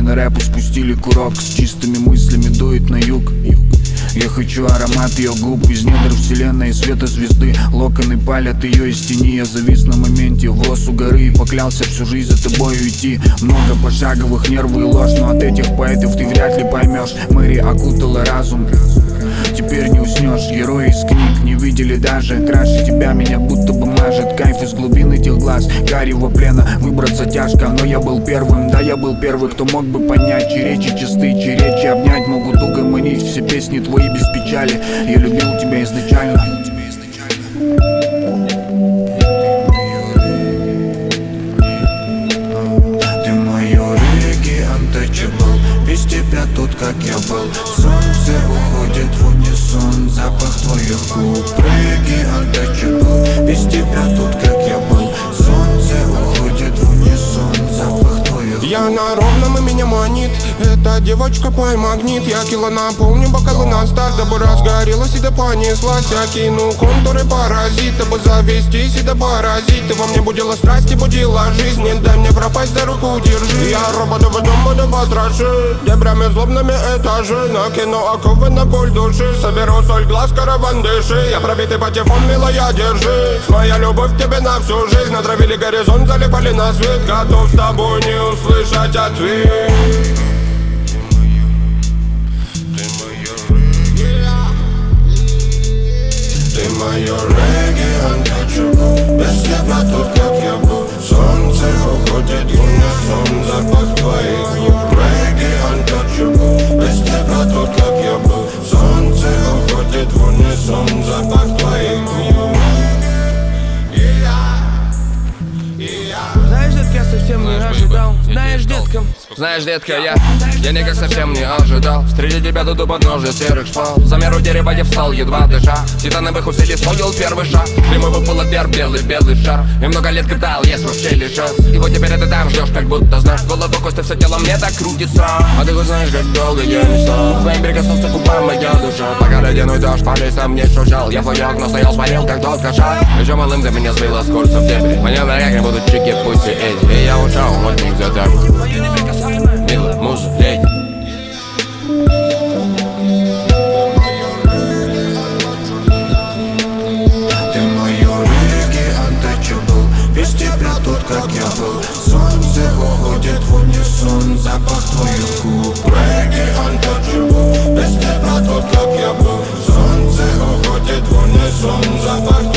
на рэпу спустили курок. С чистыми мыслями дует на юг. Я хочу аромат ее губ из недр вселенной, света звезды. Локоны палят ее из тени. Я завис на моменте, волос у горы, и поклялся всю жизнь за тобою идти. Много пошаговых, нервы и ложь, но от этих поэтов ты вряд ли поймешь. Мэри окутала разум, теперь не уснешь. Герои из книг не видели даже. Краше тебя меня будто бы мажет кайф из глубин этих глаз. Гарьего плена выбраться тяжко, но я был первым. Да, я был первый, кто мог бы понять, чьи речи чисты, чьи речи обнять могут угомонить все песни твои без печали. Я любил тебя изначально. Ты мое регги untouchable. Без тебя тут как я был. Солнце уходит в унисон, запах твоих губ. Регги untouchable. Без тебя тут как я был. Солнце уходит в унисон, запах твоих губ. Я на ровном, и меня манит эта девочка пой магнит. Я кило наполню бокалы на старт, дабы разгорелась и да понеслась. Я кину контуры паразит, дабы завестись и да поразить. Ты во мне будила страсть и будила жизнь. Не дай мне пропасть, за руку держи. Я робота в дом буду потрошить дебрями злобными этажи. Накину оковы на боль души, соберу соль глаз, караван дыши. Я пробитый патефон, милая, держи. Моя любовь к тебе на всю жизнь. Натравили горизонт, залипали на свет. Готов с тобой не услышать ответ. Ты мое регги untouchable. Без тебя тут как я был. Солнце уходит в унисон, запах твоих губ. Регги untouchable. Без тебя тут как я был. Солнце уходит в унисон, запах твоих губ. Знаешь, детка, я совсем не ожидал. Знаешь, детка. Знаешь, детка, я никак совсем не ожидал встретить тебя тут у подножия серых шпал. За меру дерева я встал, едва дыша. Титановых усилий стоил первый шаг. Прямой был отвер, белый шар. И много лет катал, есть вообще лишал. И вот теперь ты там ждешь, как будто знаешь. Голову кости, все тело мне так крутится. А ты хоть знаешь, как долго я не стал. Твоим прикоснулся к губам моя душа. Пока ледяной дождь по лесам не шуршал. Я в твоё окно стоял, смотрел, как тот кошак. Еще малым ты меня сбила с курса в дебри. Мне в ногах не будут чики, пусть и эти. И я ушел от них за так. Милая муза, леди. Ты мое регги untouchable. Без тебя тут как я был. Солнце уходит в унисон, запах твоих губ. Регги untouchable. Без тебя тут как я был. Солнце уходит в унисон, запах твоих губ.